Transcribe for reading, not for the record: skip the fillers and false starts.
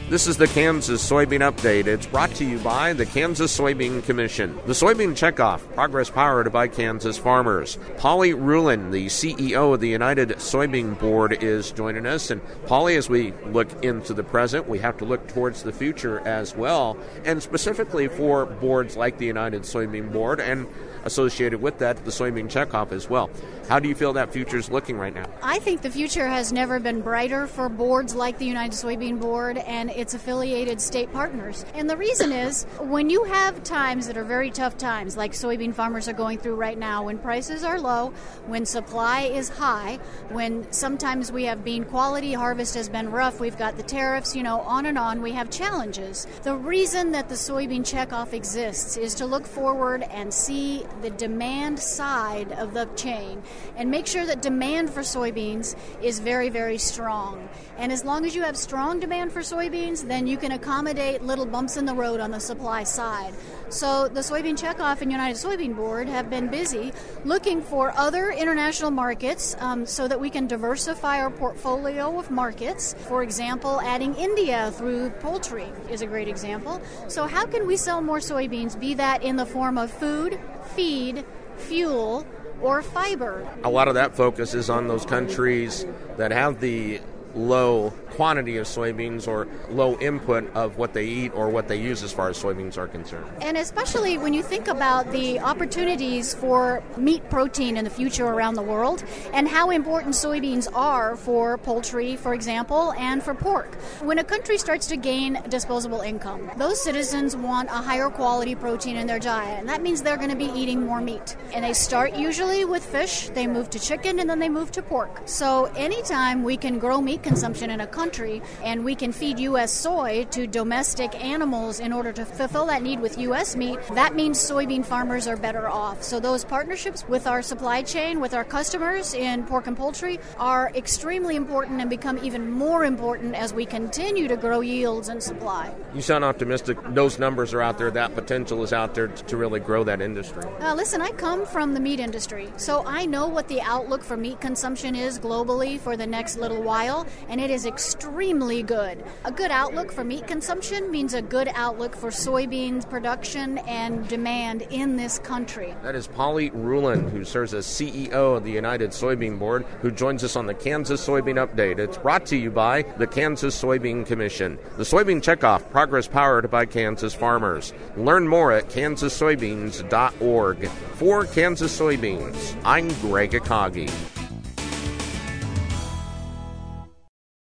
This is the Kansas Soybean Update. It's brought to you by the Kansas Soybean Commission. The Soybean Checkoff, progress powered by Kansas farmers. Polly Rulin, the CEO of the United Soybean Board, is joining us. And Polly, as we look into the present, we have to look towards the future as well, and specifically for boards like the United Soybean Board and associated with that, the Soybean Checkoff as well. How do you feel that future is looking right now? I think the future has never been brighter for boards like the United Soybean Board and its affiliated state partners. And the reason is, when you have times that are very tough times, like soybean farmers are going through right now, when prices are low, when supply is high, when sometimes we have bean quality, harvest has been rough, we've got the tariffs, on and on, we have challenges. The reason that the Soybean Checkoff exists is to look forward and see the demand side of the chain and make sure that demand for soybeans is very, very strong. And as long as you have strong demand for soybeans, then you can accommodate little bumps in the road on the supply side. So the Soybean Checkoff and United Soybean Board have been busy looking for other international markets so that we can diversify our portfolio of markets. For example, adding India through poultry is a great example. So how can we sell more soybeans, be that in the form of food, feed, fuel, or fiber? A lot of that focus is on those countries that have the low quantity of soybeans or low input of what they eat or what they use as far as soybeans are concerned. And especially when you think about the opportunities for meat protein in the future around the world and how important soybeans are for poultry, for example, and for pork. When a country starts to gain disposable income, those citizens want a higher quality protein in their diet, and that means they're going to be eating more meat. And they start usually with fish, they move to chicken, and then they move to pork. So anytime we can grow meat consumption in a country and we can feed U.S. soy to domestic animals in order to fulfill that need with U.S. meat, that means soybean farmers are better off. So those partnerships with our supply chain, with our customers in pork and poultry are extremely important and become even more important as we continue to grow yields and supply. You sound optimistic. Those numbers are out there. That potential is out there to really grow that industry. Listen, I come from the meat industry, so I know what the outlook for meat consumption is globally for the next little while, and it is extremely good. A good outlook for meat consumption means a good outlook for soybeans production and demand in this country. That is Polly Rulin, who serves as CEO of the United Soybean Board, who joins us on the Kansas Soybean Update. It's brought to you by the Kansas Soybean Commission. The Soybean Checkoff, progress powered by Kansas farmers. Learn more at kansassoybeans.org. For Kansas Soybeans, I'm Greg Akagi.